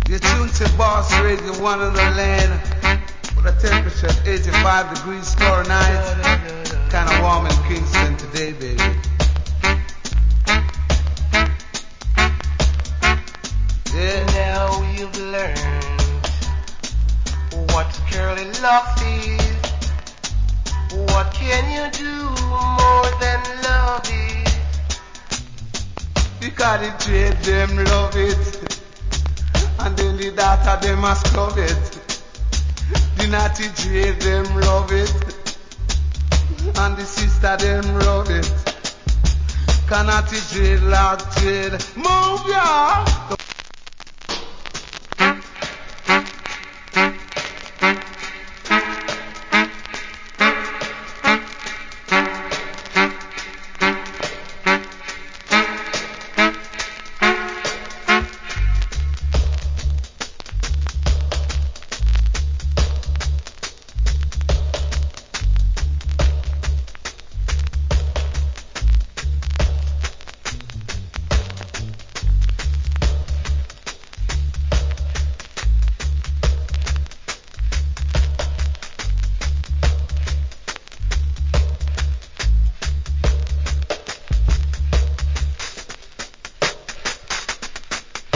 You're tuned to Boss Radio, one on the land, with a temperature of 85 degrees Fahrenheit. Kinda warm in Kingston today, baby. Yeah. Now you've learned what girly love is. What can you do more than love it? Because the trade them love it, and then the daughter them must love it. The naughty trade them love it, and the sister them love it. Cannot trade like trade, move ya.